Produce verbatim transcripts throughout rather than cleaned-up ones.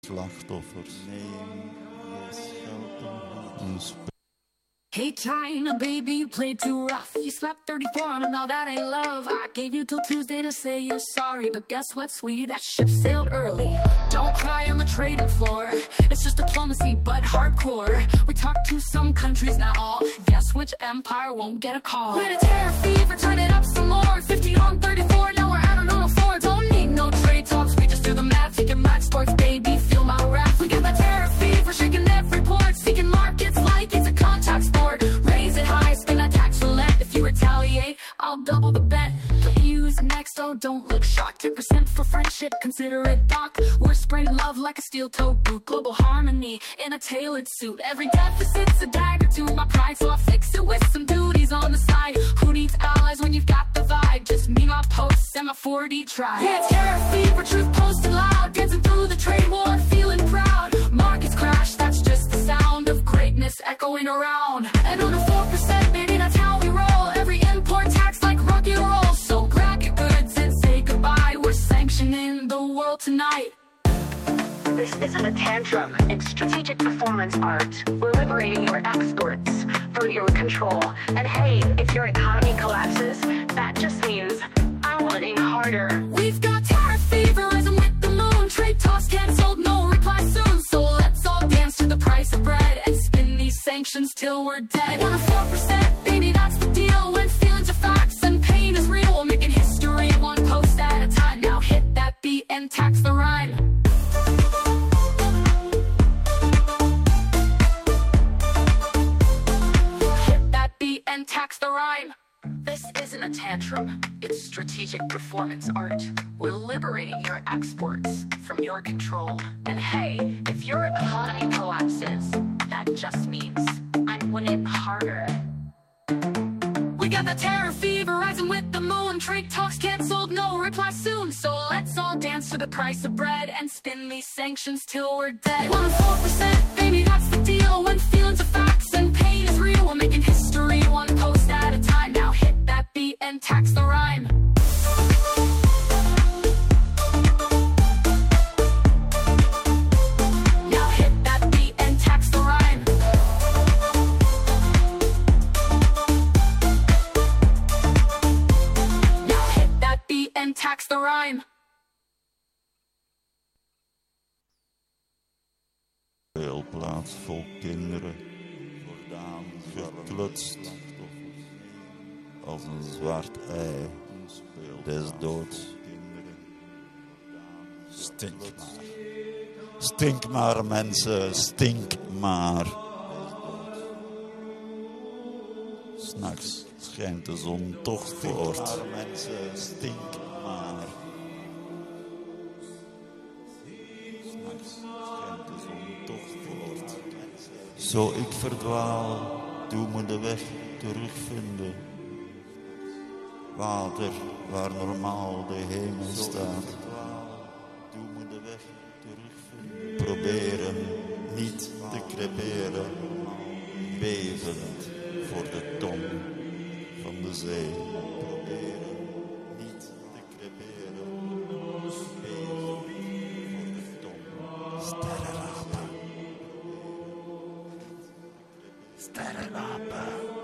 slachtoffers. Neem je scheld. Hey China, baby, you played too rough. You slept thirty-four and now that ain't love. I gave you till Tuesday to say you're sorry, but guess what, sweetie, that ship sailed early. Don't cry on the trading floor. It's just diplomacy, but hardcore. We talked to some countries now. Guess which empire won't get a call? We're in a terror fever, turn it up some more. fifty on thirty-four, now we're out on oh four. Don't need no trade talks, we just do the math. Taking my sports, baby, feel my wrath. We got that terror fever, shaking every port. Seeking markets like it's a contact sport. Raise it high, spin that tax roulette. If you retaliate, I'll double the bet. The E U's next, oh don't look shocked. ten percent for friendship, consider it doc. We're spreading love like a steel-toed boot. Global harmony in a tailored suit. Every deficit's a dagger to my pride, so I'll fix it with some duties on the side. Who needs allies when you've got the vibe? Just me, my posts, and my four D tribe. Yeah, it's terror fever, truth posted loud. Dancing through the trade war, feeling proud. Markets crash, that's just the sound of greatness echoing around. And on a four percent, baby, that's how we roll. Every import tax like rock and roll. So grab your goods and say goodbye. We're sanctioning the world tonight. This isn't a tantrum, it's strategic performance art. We're liberating your exports from your control. And hey, if your economy collapses, that just means I'm working harder. We've got tariff fever, rising with the moon. Trade talks cancelled, no reply soon. So let's all dance to the price of bread and spin these sanctions till we're dead. One or four percent, baby, that's the deal. When feelings are facts and pain is real, we're making history one post at a time. Now hit that beat and tax the rhyme. And tax the rhyme. This isn't a tantrum, it's strategic performance art. We're liberating your exports from your control. And hey, if your economy collapses, that just means I'm winning harder. We got the terror fever, rising with the moon. Trade talks cancelled, no reply soon. So let's all dance to the price of bread and spin these sanctions till we're dead. One or four percent, baby, that's the deal. When feelings are facts and pain is real, we're making history one post at a time. Now hit that beat and tax the rhyme. Now hit that beat and tax the rhyme. Now hit that beat and tax the rhyme. Speelplaats vol kinderen, geklutst als een zwart ei des doods. Stink maar. Stink maar, mensen, stink maar. 'S Nachts schijnt de zon toch voort. Stink maar, mensen, stink maar. Zo ik verdwaal, doe me de weg terugvinden. Water waar normaal de hemel staat. Doe me de weg terugvinden. Proberen niet te creperen. Bevend voor de tong van de zee. Proberen niet te creperen. Bevend voor de tong. Sterrenrapen. Sterrenrapen.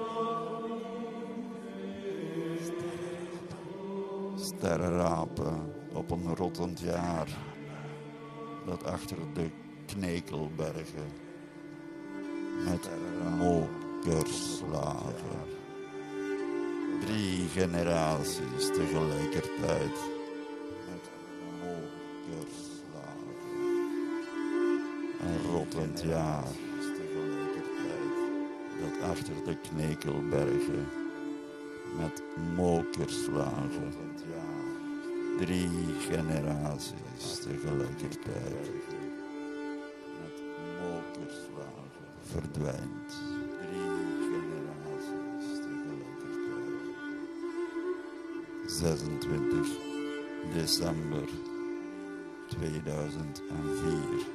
Sterrenrapen op een rottend jaar dat achter de Knekelbergen met mokers lagen. Drie generaties tegelijkertijd met mokers lagen. Een rottend jaar dat achter de Knekelbergen met mokers lagen. Drie generaties tegelijkertijd met mokers lagen. Verdwijnt. Drie generaties tegelijkertijd. zesentwintig december tweeduizend vier.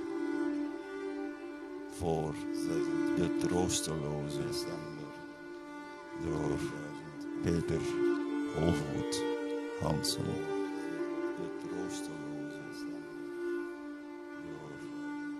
Voor de troosteloze december door Peter Holvoet Hansen. De troosteloze december door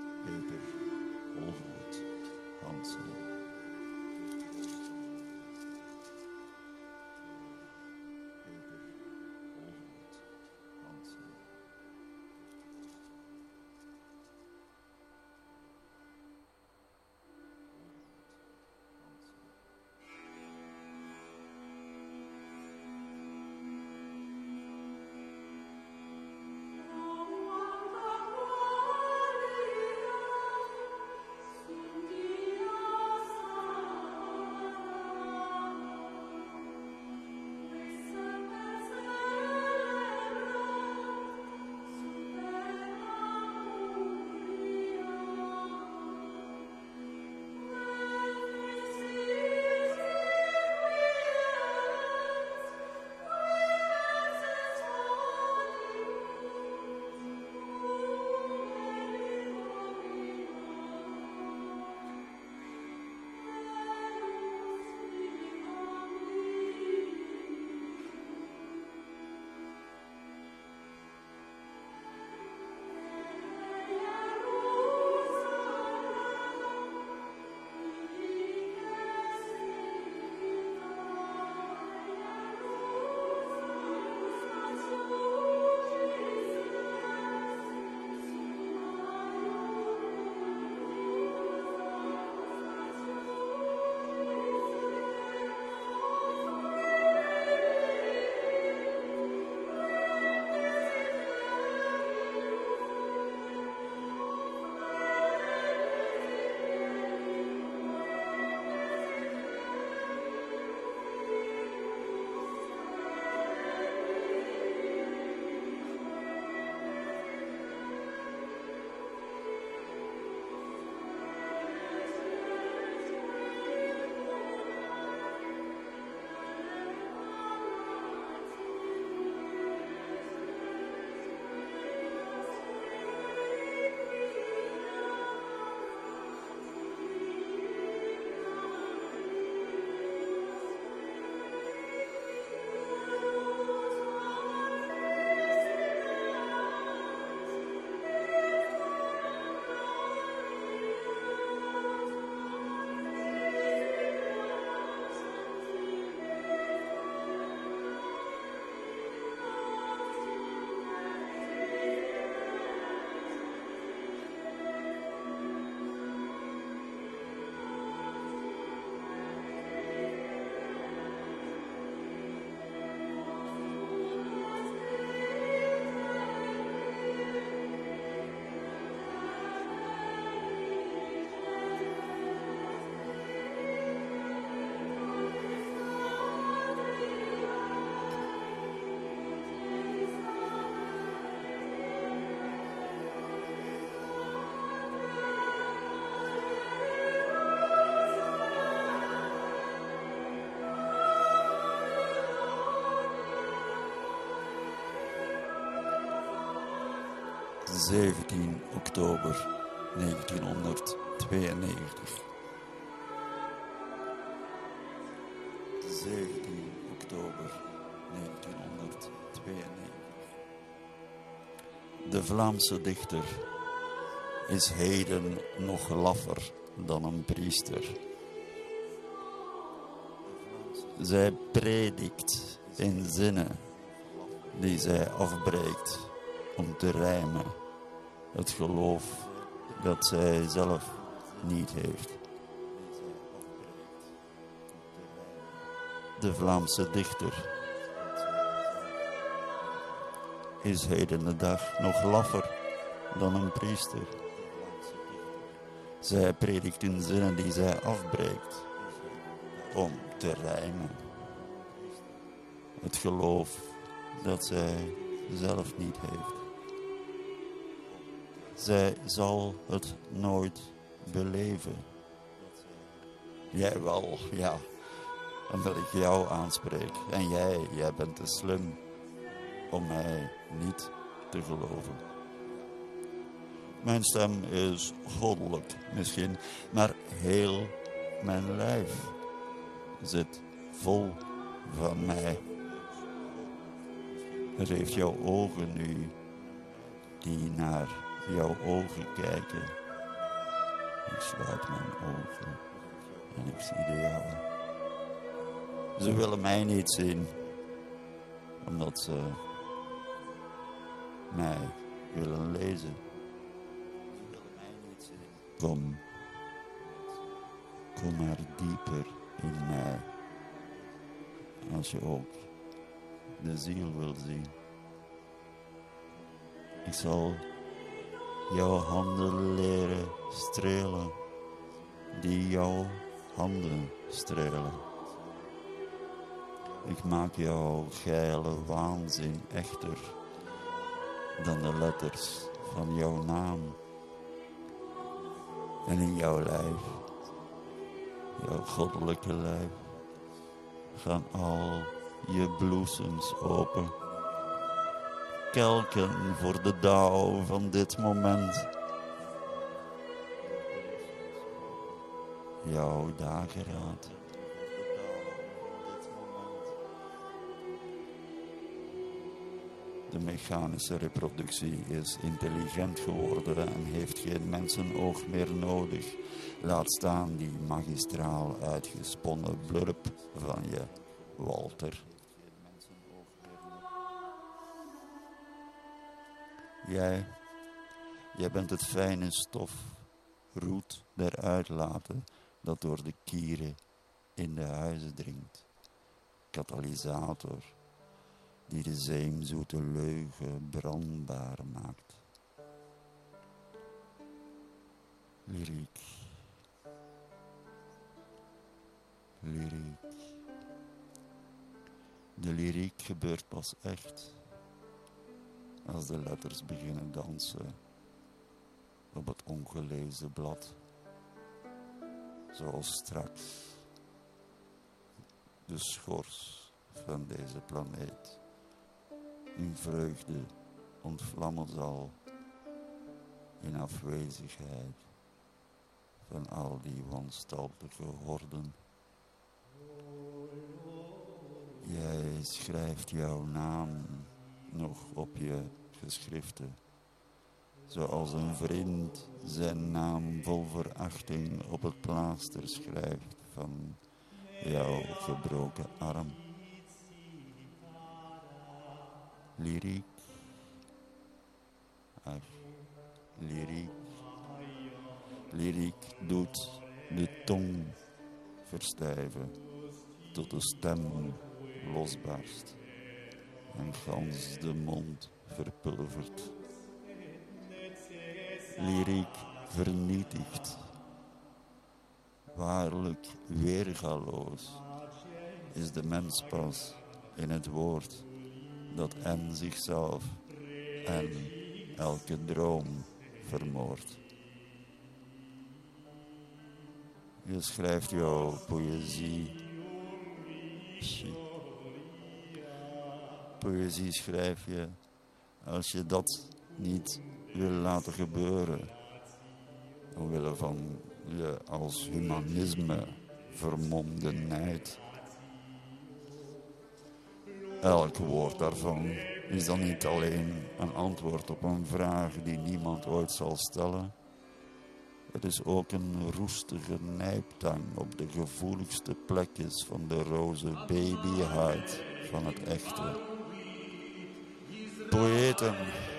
zeventien oktober negentienhonderdtweeënnegentig. zeventien oktober negentienhonderdtweeënnegentig. De Vlaamse dichter is heden nog laffer dan een priester. Zij predikt in zinnen die zij afbreekt om te rijmen. Het geloof dat zij zelf niet heeft. De Vlaamse dichter is heden de dag nog laffer dan een priester. Zij predikt in zinnen die zij afbreekt om te rijmen. Het geloof dat zij zelf niet heeft. Zij zal het nooit beleven. Jij wel, ja, omdat ik jou aanspreek. En jij, jij bent te slim om mij niet te geloven. Mijn stem is goddelijk misschien, maar heel mijn lijf zit vol van mij. Het heeft jouw ogen nu, die naar jouw ogen kijken. Ik sluit mijn ogen en ik zie de jouwe. Ze willen mij niet zien, omdat ze mij willen lezen. Kom, kom maar dieper in mij, als je ook de ziel wil zien. Ik zal jouw handen leren strelen, die jouw handen strelen. Ik maak jouw geile waanzin echter dan de letters van jouw naam. En in jouw lijf, jouw goddelijke lijf, gaan al je bloesems open. Kelken voor de dauw van dit moment. Jouw dageraad. De mechanische reproductie is intelligent geworden en heeft geen mensenoog meer nodig. Laat staan die magistraal uitgesponnen blurb van je, Walter. Jij, jij bent het fijne stof, roet der uitlaten, dat door de kieren in de huizen dringt. Katalysator, die de zeemzoete leugen brandbaar maakt. Lyriek. Lyriek. De lyriek gebeurt pas echt als de letters beginnen dansen op het ongelezen blad. Zoals straks de schors van deze planeet in vreugde ontvlammen zal in afwezigheid van al die wanstaltige horden. Jij schrijft jouw naam nog op je geschriften, zoals een vriend zijn naam vol verachting op het plaaster schrijft van jouw gebroken arm. Lyriek, ach, lyriek, lyriek doet de tong verstijven tot de stem losbarst en gans de mond verpulvert. Lyriek vernietigt, waarlijk weergaloos is de mens pas in het woord dat en zichzelf en elke droom vermoordt. Je schrijft jouw poëzie. Shit. Poëzie schrijf je als je dat niet wil laten gebeuren. Omwille van je als humanisme vermomde nijd. Elk woord daarvan is dan niet alleen een antwoord op een vraag die niemand ooit zal stellen. Het is ook een roestige nijptang op de gevoeligste plekjes van de roze babyhuid van het echte. Poëten.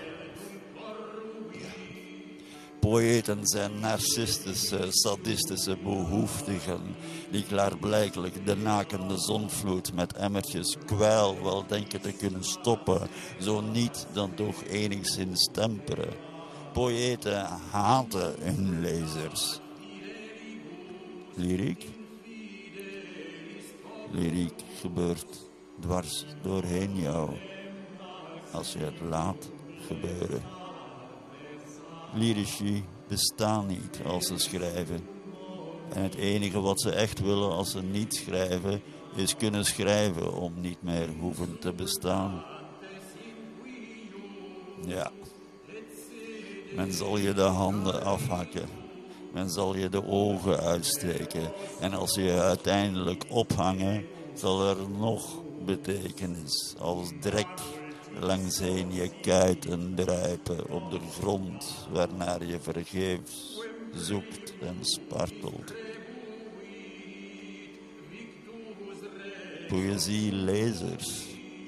Poëten zijn narcistische, sadistische behoeftigen die klaarblijkelijk de nakende zonvloed met emmertjes kwijl wel denken te kunnen stoppen, zo niet dan toch enigszins temperen. Poëten haten hun lezers. Lyriek? Lyriek gebeurt dwars doorheen jou, als je het laat gebeuren. Lyrici bestaan niet als ze schrijven. En het enige wat ze echt willen als ze niet schrijven, is kunnen schrijven om niet meer hoeven te bestaan. Ja. Men zal je de handen afhakken. Men zal je de ogen uitsteken. En als ze je uiteindelijk ophangen, zal er nog betekenis als drek langsheen je kuiten druipen op de grond waarnaar je vergeefs zoekt en spartelt. Poëzielezers.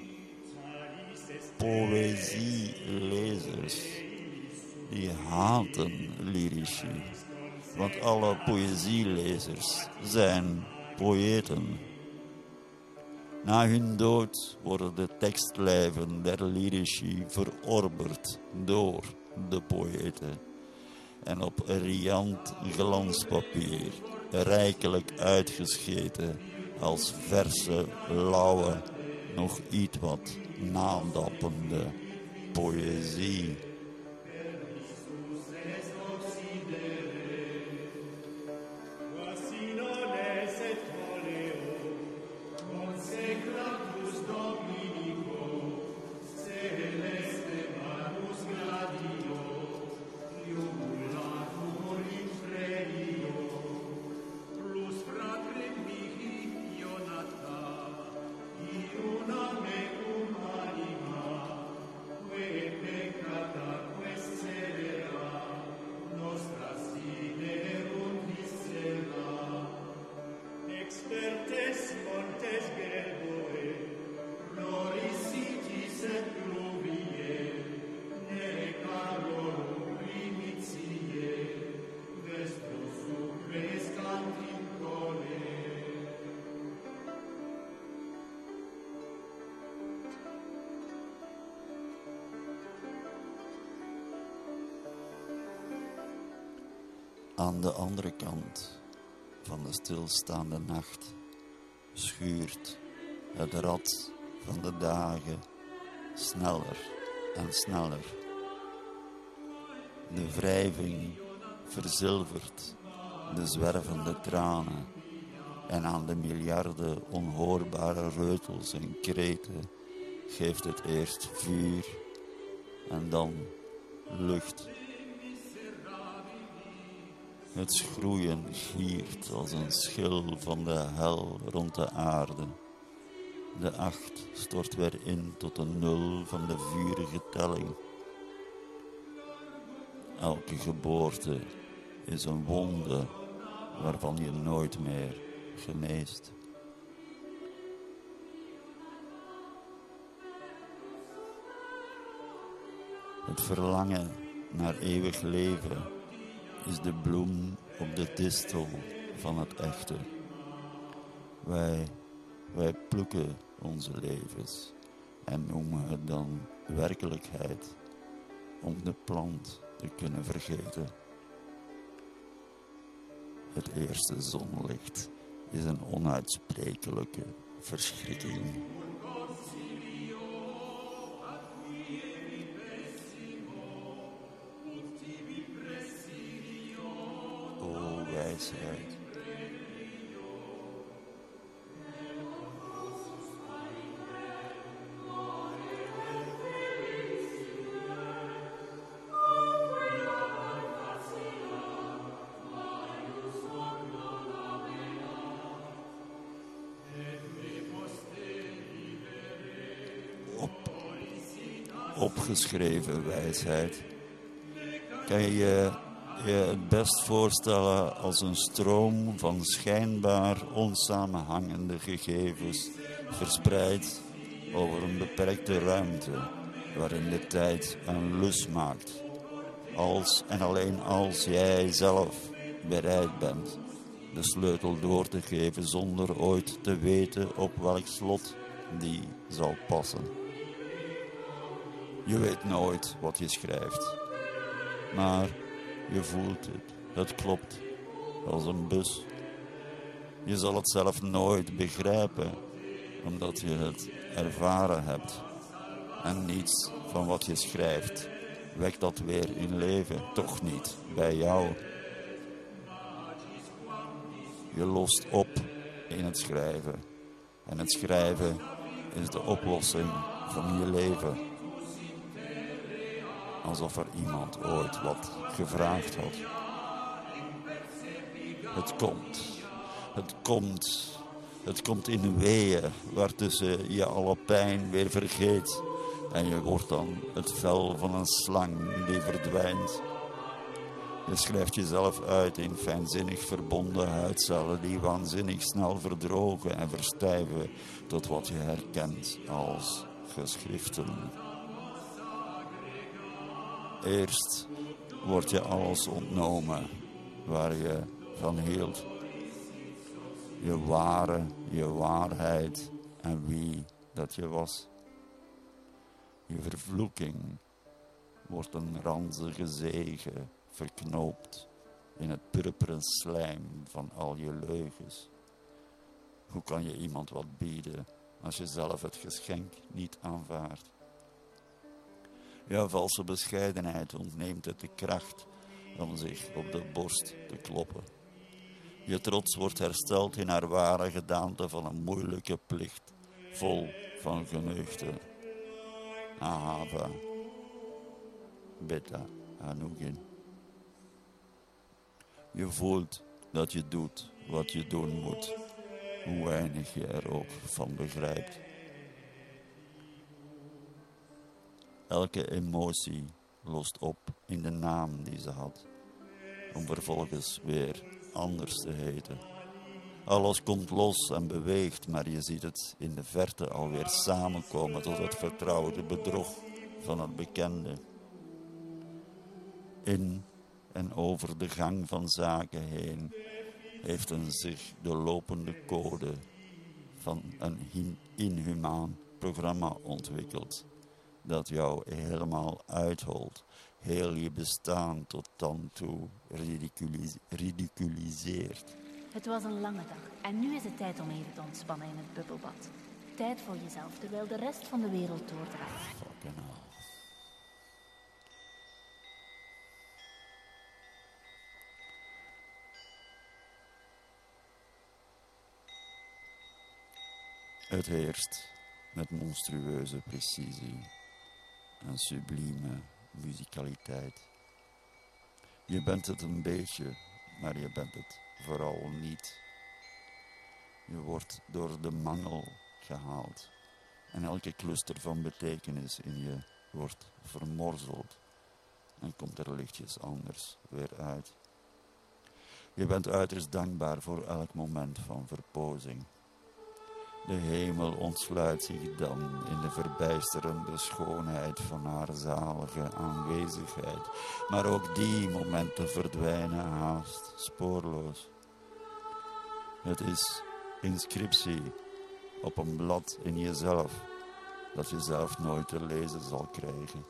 Poëzielezers. Die haten lyrici. Want alle poëzielezers zijn poëten. Na hun dood worden de tekstlijven der lyrici verorberd door de poëten. En op riant glanspapier rijkelijk uitgescheten als verse, lauwe, nog iets wat nadappende poëzie. Aan de andere kant van de stilstaande nacht schuurt het rad van de dagen sneller en sneller. De wrijving verzilvert de zwervende tranen en aan de miljarden onhoorbare reutels en kreten geeft het eerst vuur en dan lucht. Het schroeien giert als een schil van de hel rond de aarde. De acht stort weer in tot een nul van de vurige telling. Elke geboorte is een wonde waarvan je nooit meer geneest. Het verlangen naar eeuwig leven is de bloem op de distel van het echte. Wij, wij plukken onze levens en noemen het dan werkelijkheid om de plant te kunnen vergeten. Het eerste zonlicht is een onuitsprekelijke verschrikking. O wijsheid. opgeschreven wijsheid. Kan je je je het best voorstellen als een stroom van schijnbaar onsamenhangende gegevens verspreid over een beperkte ruimte waarin de tijd een lus maakt. Als en alleen als jij zelf bereid bent de sleutel door te geven zonder ooit te weten op welk slot die zal passen. Je weet nooit wat je schrijft, maar je voelt het. Het klopt als een bus. Je zal het zelf nooit begrijpen, omdat je het ervaren hebt. En niets van wat je schrijft wekt dat weer in leven, toch niet bij jou. Je lost op in het schrijven. En het schrijven is de oplossing van je leven. Alsof er iemand ooit wat gevraagd had. Het komt. Het komt. Het komt in weeën waartussen je alle pijn weer vergeet. En je wordt dan het vel van een slang die verdwijnt. Je schrijft jezelf uit in fijnzinnig verbonden huidcellen die waanzinnig snel verdrogen en verstijven tot wat je herkent als geschriften. Eerst wordt je alles ontnomen waar je van hield. Je ware, je waarheid en wie dat je was. Je vervloeking wordt een ranzige zegen verknoopt in het purperen slijm van al je leugens. Hoe kan je iemand wat bieden als je zelf het geschenk niet aanvaardt? Jouw valse bescheidenheid ontneemt het de kracht om zich op de borst te kloppen. Je trots wordt hersteld in haar ware gedaante van een moeilijke plicht, vol van geneugde. Ahava, Beta, Anugin. Je voelt dat je doet wat je doen moet, hoe weinig je er ook van begrijpt. Elke emotie lost op in de naam die ze had, om vervolgens weer anders te heten. Alles komt los en beweegt, maar je ziet het in de verte alweer samenkomen tot het vertrouwde bedrog van het bekende. In en over de gang van zaken heen heeft een zich de lopende code van een inhumaan programma ontwikkeld dat jou helemaal uitholt, heel je bestaan tot dan toe ridiculis- ridiculiseert. Het was een lange dag en nu is het tijd om even te ontspannen in het bubbelbad. Tijd voor jezelf, terwijl de rest van de wereld doordraait. Fucking hell. Het heerst met monstrueuze precisie en sublieme muzikaliteit. Je bent het een beetje, maar je bent het vooral niet. Je wordt door de mangel gehaald en elke cluster van betekenis in je wordt vermorzeld en komt er lichtjes anders weer uit. Je bent uiterst dankbaar voor elk moment van verpozing. De hemel ontsluit zich dan in de verbijsterende schoonheid van haar zalige aanwezigheid. Maar ook die momenten verdwijnen haast spoorloos. Het is inscriptie op een blad in jezelf dat je zelf nooit te lezen zal krijgen.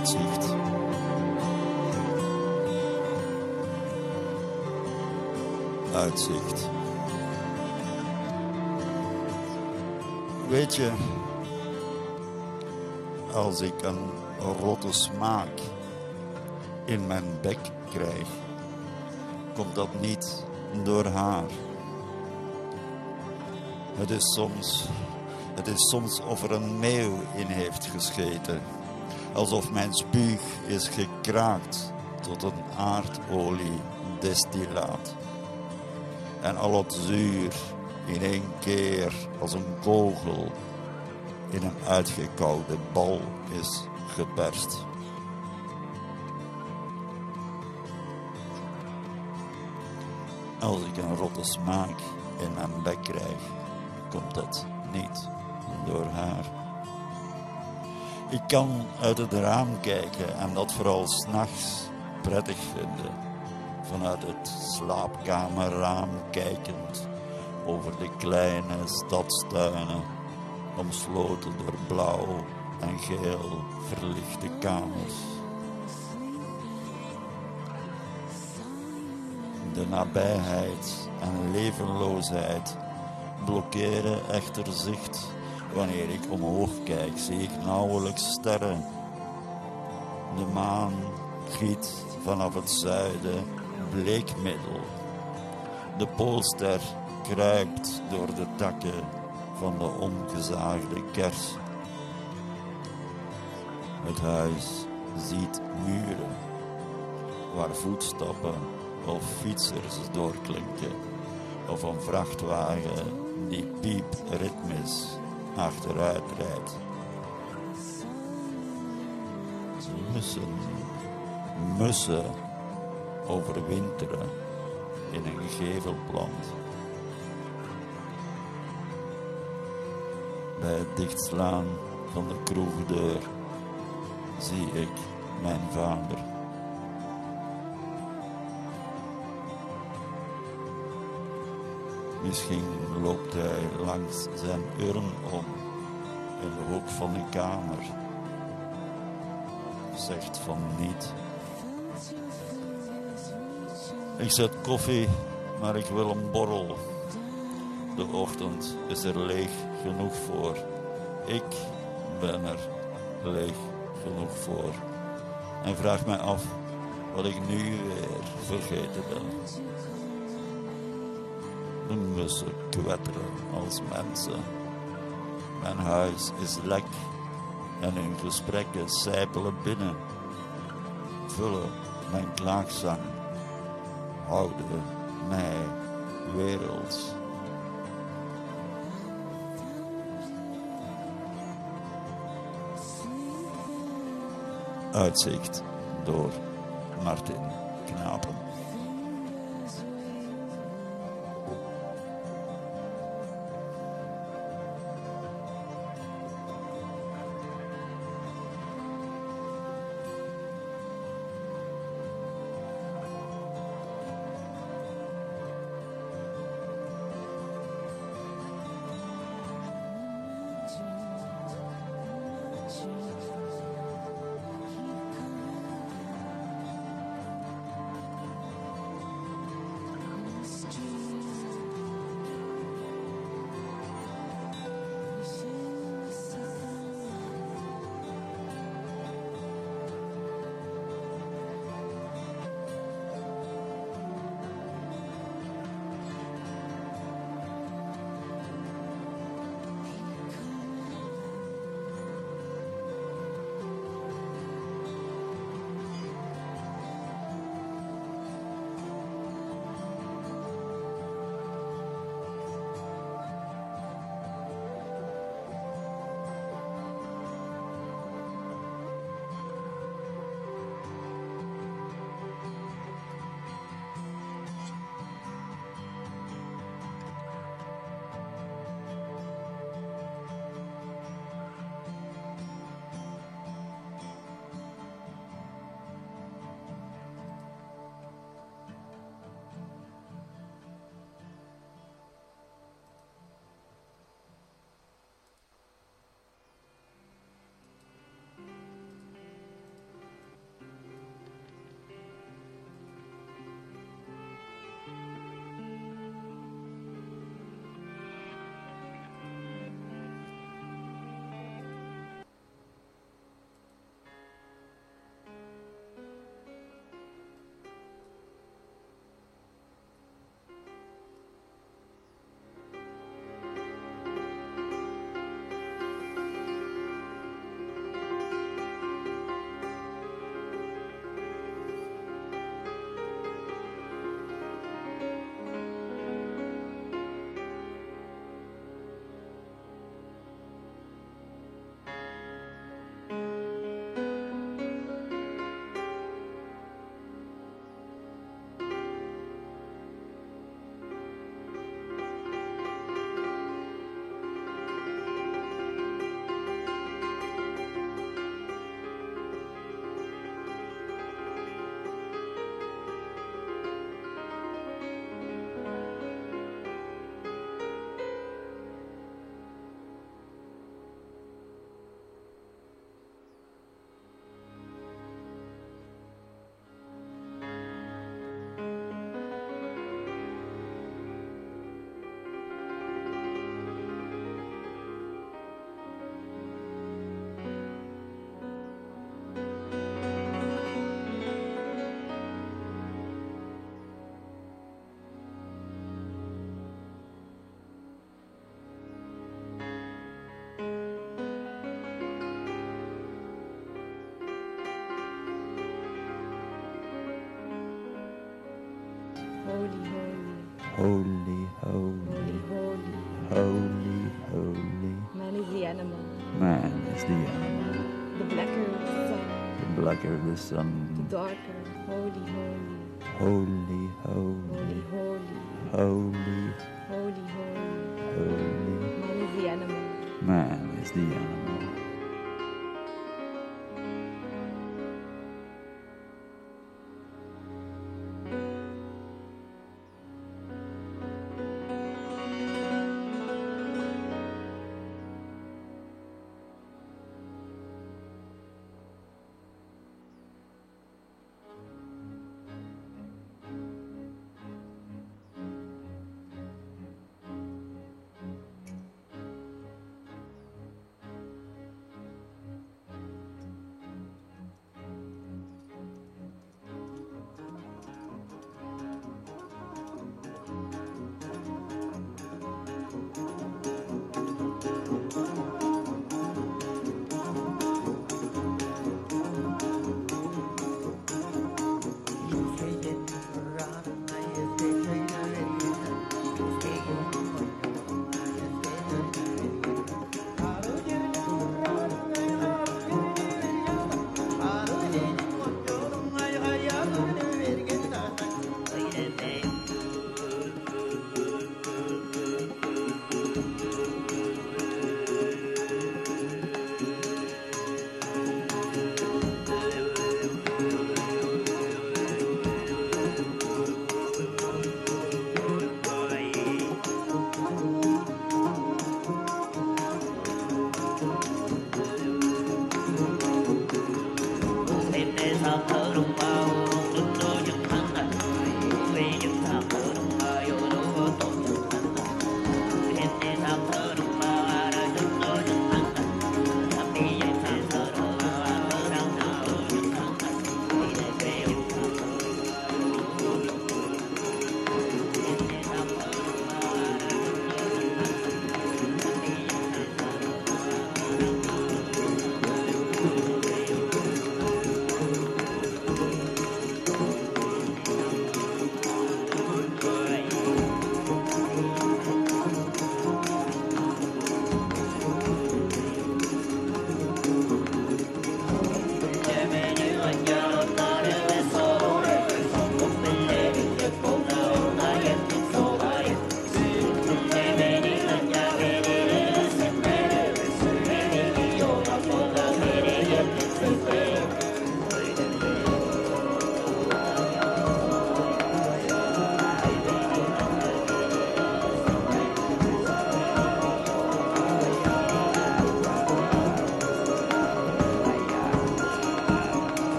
uitzicht. Uitzicht. Weet je, als ik een rotte smaak in mijn bek krijg, komt dat niet door haar. Het is soms, het is soms of er een meeuw in heeft gescheten. Alsof mijn spuug is gekraakt tot een aardoliedestillaat. En al het zuur in één keer als een kogel in een uitgekoude bal is geperst. Als ik een rotte smaak in mijn bek krijg, komt dat niet door haar. Ik kan uit het raam kijken en dat vooral 's nachts prettig vinden. Vanuit het slaapkamerraam kijkend over de kleine stadstuinen, omsloten door blauw en geel verlichte kamers. De nabijheid en levenloosheid blokkeren echter zicht. Wanneer ik omhoog kijk, zie ik nauwelijks sterren. De maan giet vanaf het zuiden bleekmiddel. De poolster kruipt door de takken van de omgezaagde kers. Het huis ziet muren waar voetstappen of fietsers doorklinken, of een vrachtwagen die piepritmisch achteruit rijdt. Mussen, mussen overwinteren in een gevelplant. Bij het dichtslaan van de kroegdeur zie ik mijn vader. Misschien loopt hij langs zijn urn om in de hoek van de kamer. Zegt van niet. Ik zet koffie, maar ik wil een borrel. De ochtend is er leeg genoeg voor. Ik ben er leeg genoeg voor. En vraag mij af wat ik nu weer vergeten ben. De mussen kwetteren als mensen. Mijn huis is lek en hun gesprekken sijpelen binnen. Vullen mijn klaagzang. Houden mij werelds. Uitzicht door Martin Knapen. Holy, holy, holy, holy. Man is the animal. Man is the animal. The blacker the sun. The blacker the sun. The darker. Holy, holy. Holy, holy, Holy, holy, holy, holy. holy. Man is the animal. Man is the animal.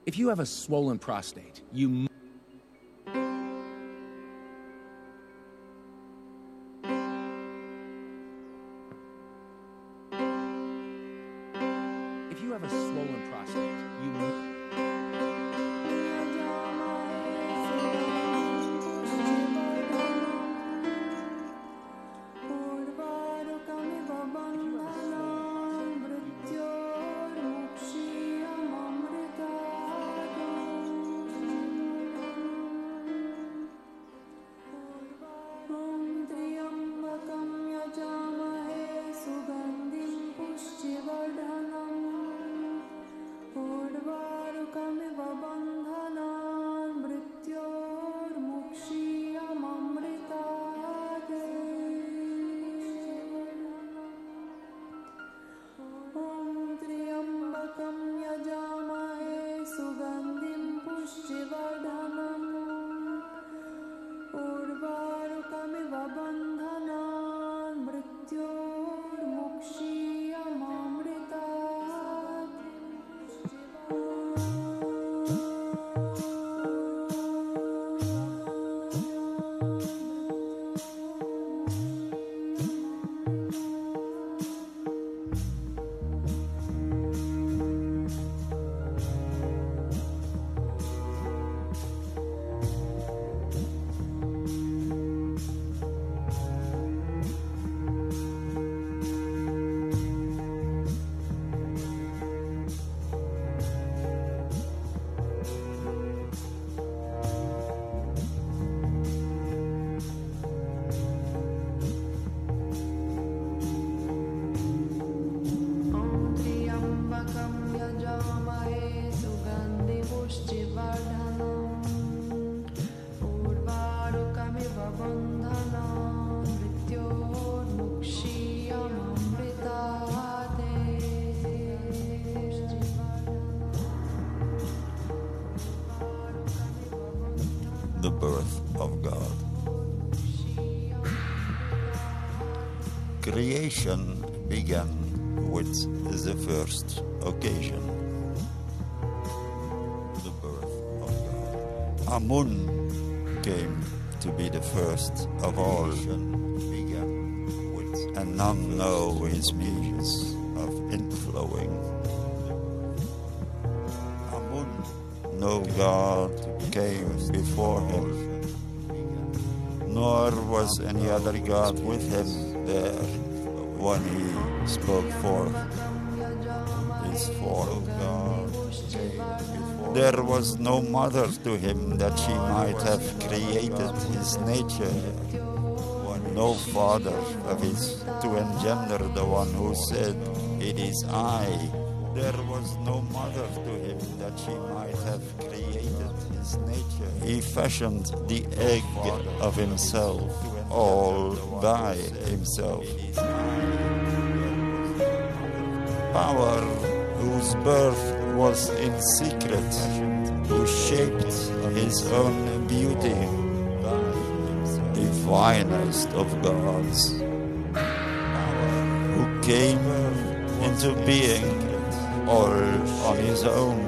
If you have a swollen prostate, you m- If you have a swollen prostate, you m- The birth of God. Creation began with the first occasion, the birth of God. Amun came to be the first of all, and none know his means of inflowing. Amun, no God came before him, nor was any other God with him there when he spoke forth his form. There was no mother to him that she might have created his nature, no father of his to engender the one who said, "It is I." There was no mother to him that she might have created his nature. He fashioned the egg of himself, all by himself. Power whose birth was in secret, who shaped his own beauty, the finest of gods, who came into being all on his own.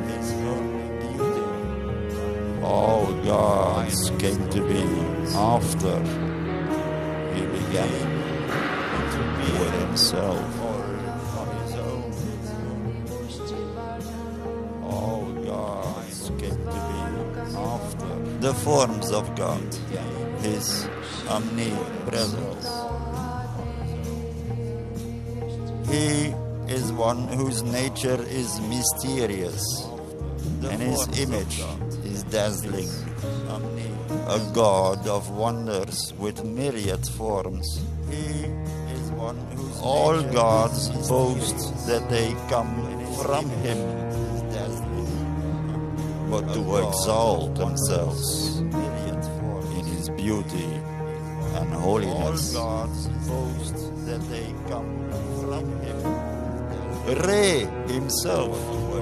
All gods came to be after he began to be with himself. All gods came to be after the forms of God, his omnipresence. He is one whose nature is mysterious, and his image is dazzling. A God of wonders with myriad forms. He is one whose all gods boast that they come from him, but to exalt themselves in his beauty and holiness. All gods boast that they come from him. Re himself,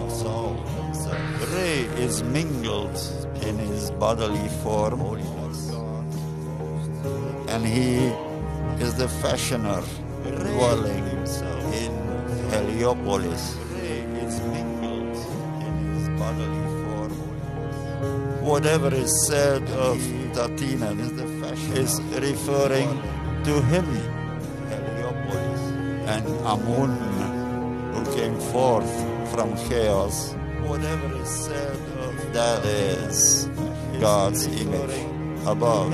Re is mingled in his bodily form, and he is the fashioner dwelling in Heliopolis. Re is mingled in his bodily form, whatever is said of Tatinen is referring to him, Heliopolis, and Amun, who came forth from chaos. Whatever is said of that is God's image above.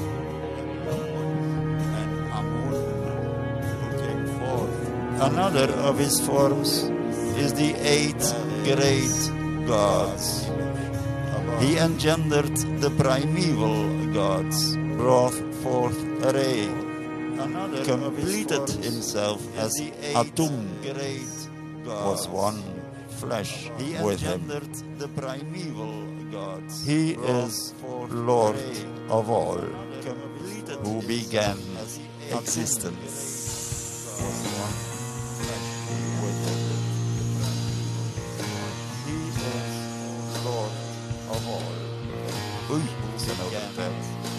And Amun, who came forth. Another of his forms is the eight great gods. He engendered the primeval gods, brought forth a ray, another completed himself as Atum, was one flesh he with him. The primeval gods. He is Lord of all, who began existence. Oei, we zijn over de tijd.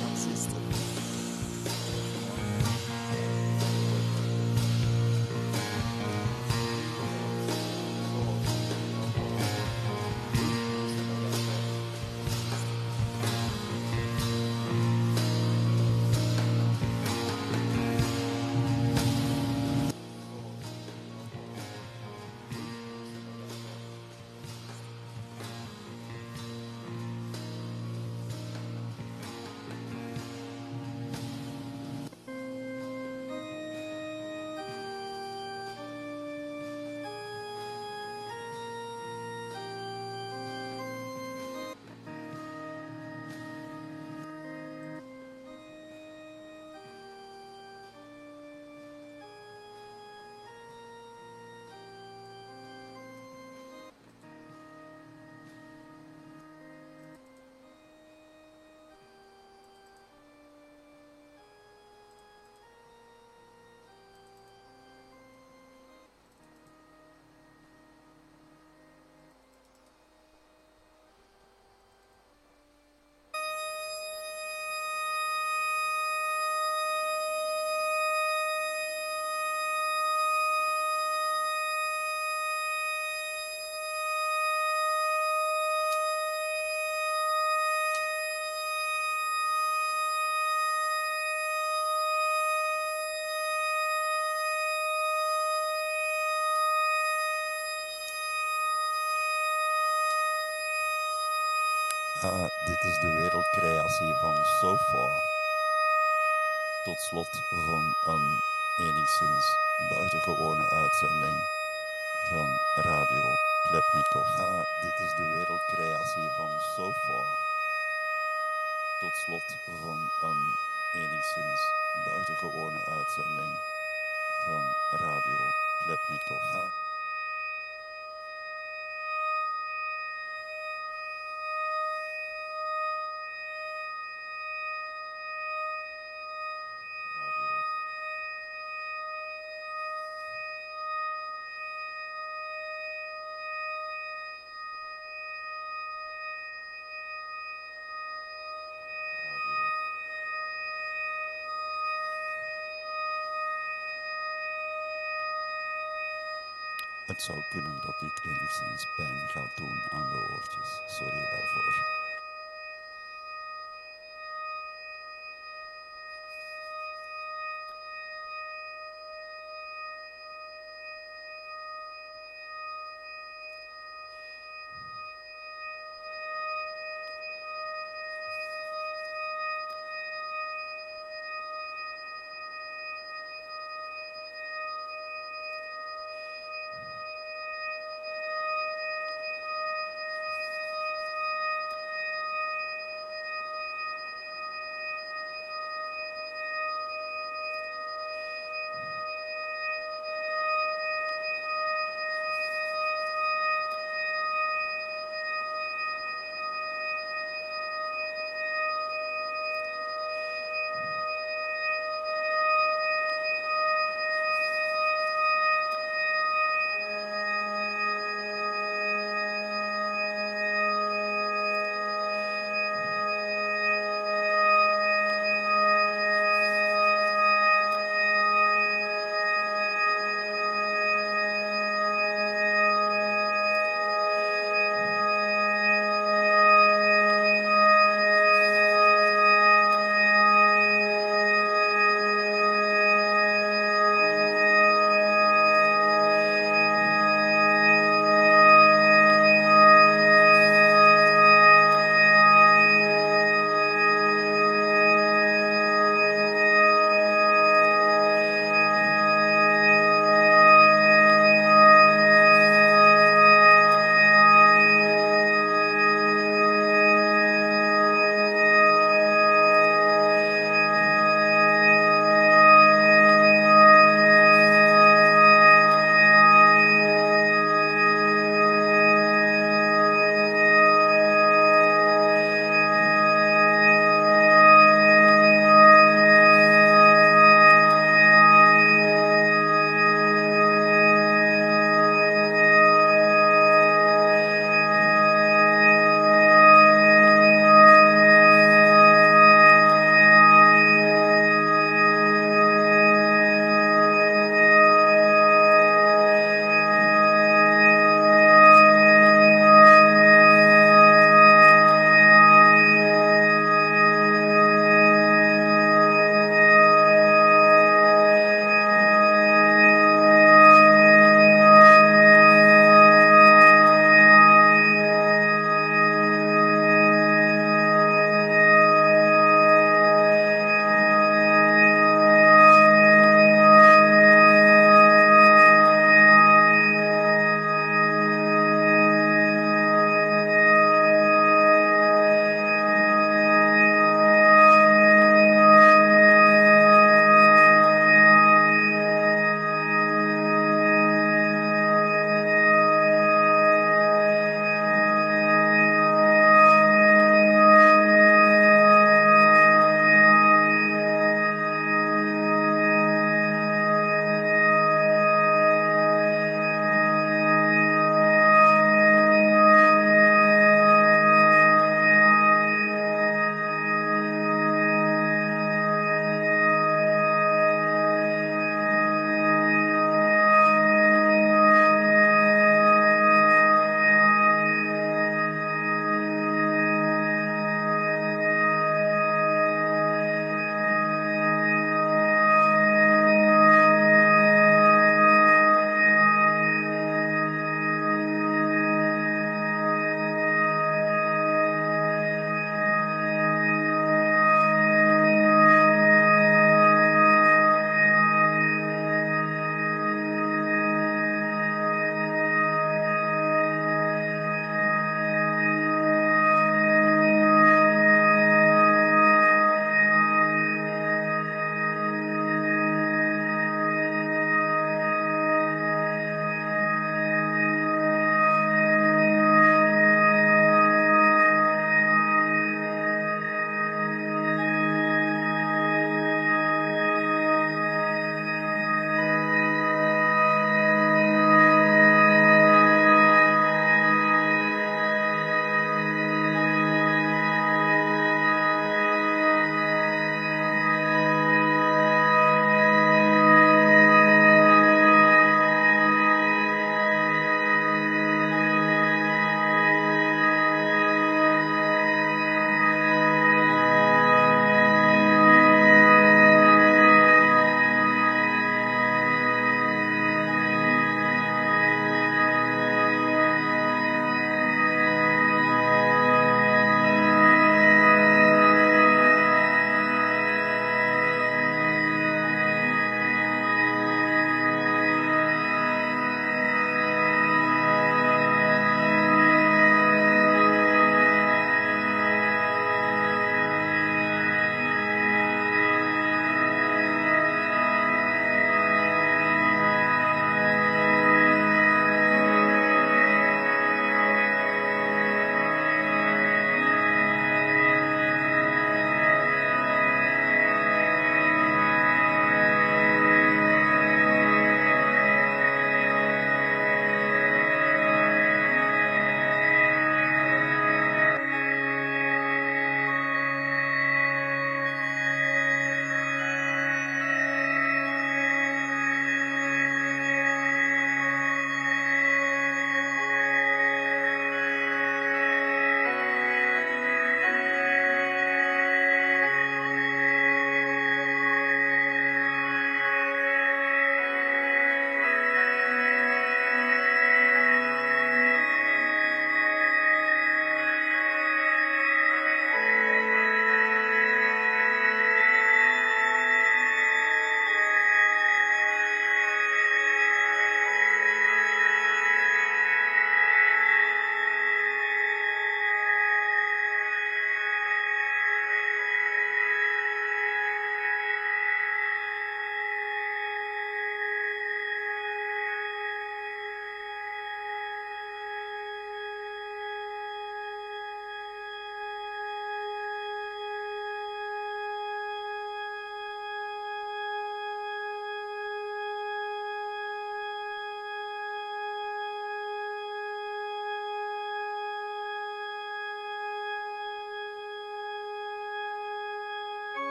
Uh, dit is de wereldcreatie van Sofa. Tot slot van een enigszins buitengewone uitzending van Radio Klepnikov. Uh, dit is de wereldcreatie van Sofa. Tot slot van een enigszins buitengewone uitzending van Radio Klepnikov. Uh, Het zou kunnen dat dit enigszins pijn gaat doen aan de oortjes. Sorry daarvoor.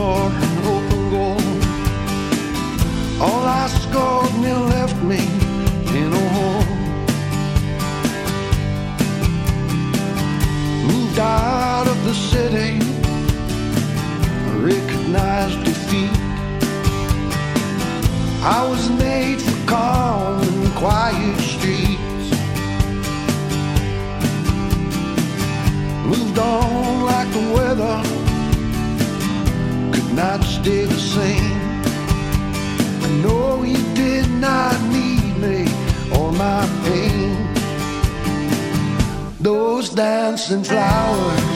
heart and hope and gold. All I scored and it left me in a hole. Moved out of the city, recognized defeat. I was made for calm and quiet streets. Moved on like the weather, could not stay the same. I know he did not need me or my pain. Those dancing flowers